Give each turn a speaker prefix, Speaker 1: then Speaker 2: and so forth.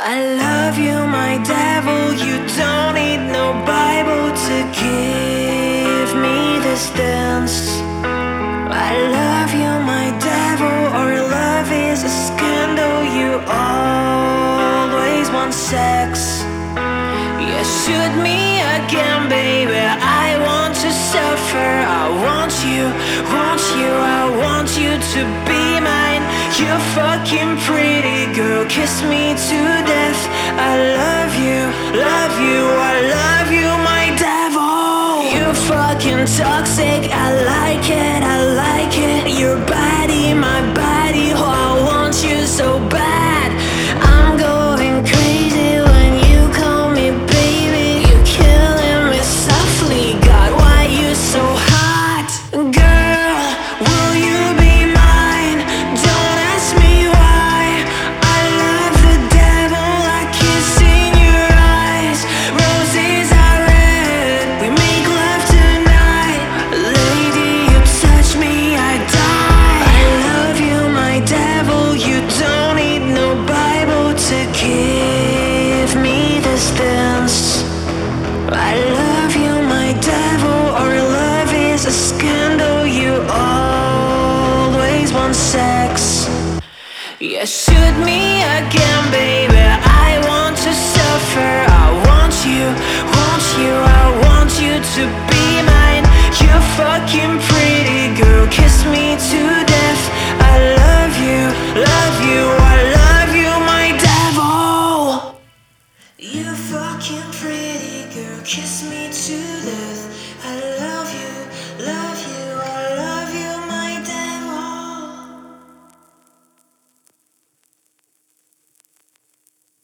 Speaker 1: I love you, my devil. You don't need no Bible to give me this dance. I love you, my devil. Our love is a scandal. You always want sex. Yeah, shoot me again, baby. I want to suffer. I want you, I want you to be mine. You fucking pretty girl, kiss me to death. I love you, I love you, my devil. You fucking toxic, I like it. Your body, my body, oh, I want you so bad. I'm going crazy when you call me baby. You're killing me softly, God, why you so hot? Girl, will you be mine? Don't ask me why. I love the devil, I kiss in your eyes. Roses are red, we make love tonight. Lady, you touch me, I die. I love you, my devil. You don't need no Bible to give me this dance. I love you, my devil. Our love is a scandal. You always want sex. Yeah, shoot me again, baby. I want to suffer. I want you, I want you to be mine. You fucking pretty girl, kiss me too.